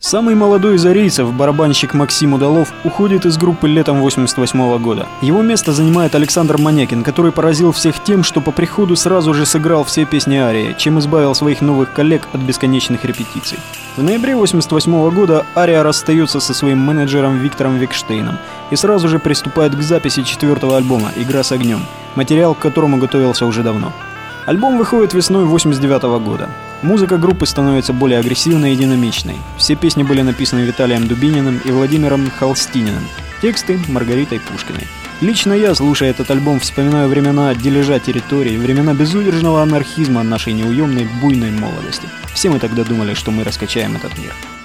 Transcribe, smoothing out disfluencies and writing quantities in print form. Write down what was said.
Самый молодой из арийцев, барабанщик Максим Удалов, уходит из группы летом 1988 года. Его место занимает Александр Манякин, который поразил всех тем, что по приходу сразу же сыграл все песни арии, чем избавил своих новых коллег от бесконечных репетиций. В ноябре 1988 года ария расстается со своим менеджером Виктором Викштейном и сразу же приступает к записи 4-го альбома «Игра с огнем», материал к которому готовился уже давно. Альбом выходит весной 1989 года. Музыка группы становится более агрессивной и динамичной. Все песни были написаны Виталием Дубининым и Владимиром Холстининым. Тексты — Маргаритой Пушкиной. Лично я, слушая этот альбом, вспоминаю времена дележа территорий, времена безудержного анархизма нашей неуемной, буйной молодости. Все мы тогда думали, что мы раскачаем этот мир.